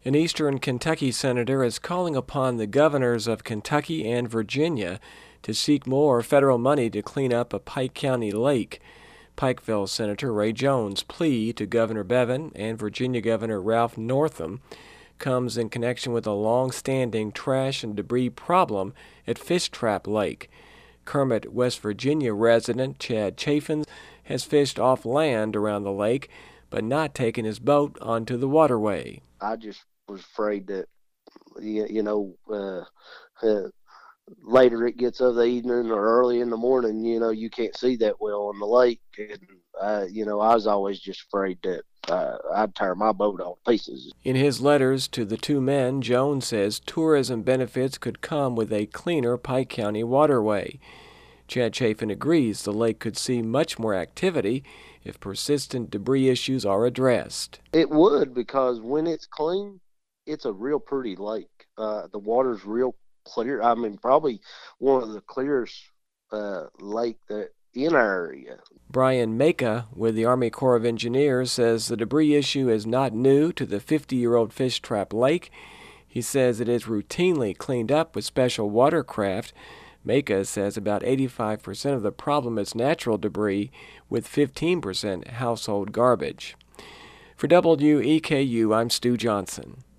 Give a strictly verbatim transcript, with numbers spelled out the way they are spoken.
An eastern Kentucky senator is calling upon the governors of Kentucky and Virginia to seek more federal money to clean up a Pike County lake. Pikeville Senator Ray Jones' plea to Governor Bevin and Virginia Governor Ralph Northam comes in connection with a long-standing trash and debris problem at Fish Trap Lake. Kermit, West Virginia resident Chad Chaffins has fished off land around the lake, but not taken his boat onto the waterway. I just was afraid that, you, you know, uh, uh, later it gets of the evening or early in the morning, you know, you can't see that well on the lake. And, uh, you know, I was always just afraid that uh, I'd tear my boat all to pieces. In his letters to the two men, Jones says tourism benefits could come with a cleaner Pike County waterway. Chad Chafin agrees the lake could see much more activity if persistent debris issues are addressed. It would, because when it's clean, it's a real pretty lake. Uh, the water's real clear. I mean, probably one of the clearest uh, lake that in our area. Brian Maka with the Army Corps of Engineers says the debris issue is not new to the fifty-year-old Fish Trap Lake. He says it is routinely cleaned up with special watercraft. Maka says about eighty-five percent of the problem is natural debris, with fifteen percent household garbage. For W E K U, I'm Stu Johnson.